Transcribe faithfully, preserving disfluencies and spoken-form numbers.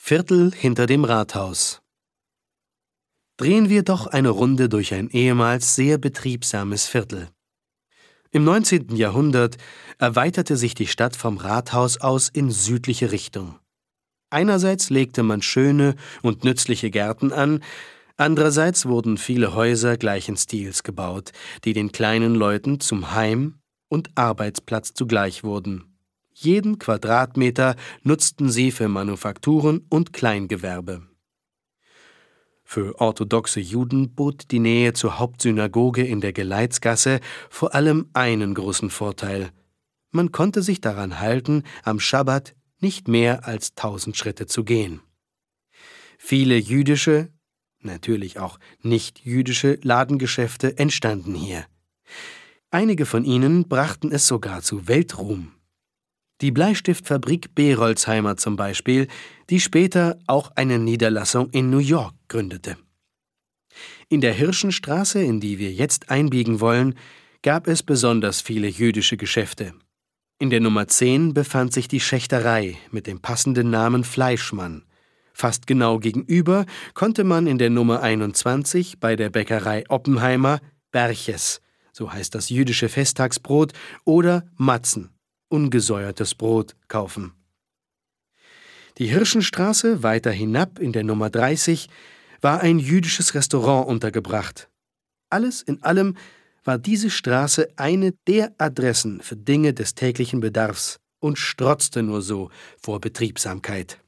Viertel hinter dem Rathaus. Drehen wir doch eine Runde durch ein ehemals sehr betriebsames Viertel. Im neunzehnten Jahrhundert erweiterte sich die Stadt vom Rathaus aus in südliche Richtung. Einerseits legte man schöne und nützliche Gärten an, andererseits wurden viele Häuser gleichen Stils gebaut, die den kleinen Leuten zum Heim und Arbeitsplatz zugleich wurden. Jeden Quadratmeter nutzten sie für Manufakturen und Kleingewerbe. Für orthodoxe Juden bot die Nähe zur Hauptsynagoge in der Geleitsgasse vor allem einen großen Vorteil: Man konnte sich daran halten, am Schabbat nicht mehr als tausend Schritte zu gehen. Viele jüdische, natürlich auch nicht-jüdische Ladengeschäfte entstanden hier. Einige von ihnen brachten es sogar zu Weltruhm. Die Bleistiftfabrik Berolzheimer zum Beispiel, die später auch eine Niederlassung in New York gründete. In der Hirschenstraße, in die wir jetzt einbiegen wollen, gab es besonders viele jüdische Geschäfte. In der Nummer zehn befand sich die Schächterei mit dem passenden Namen Fleischmann. Fast genau gegenüber konnte man in der Nummer einundzwanzig bei der Bäckerei Oppenheimer Berches, so heißt das jüdische Festtagsbrot, oder Matzen, ungesäuertes Brot, kaufen. Die Hirschenstraße, weiter hinab in der Nummer dreißig, war ein jüdisches Restaurant untergebracht. Alles in allem war diese Straße eine der Adressen für Dinge des täglichen Bedarfs und strotzte nur so vor Betriebsamkeit.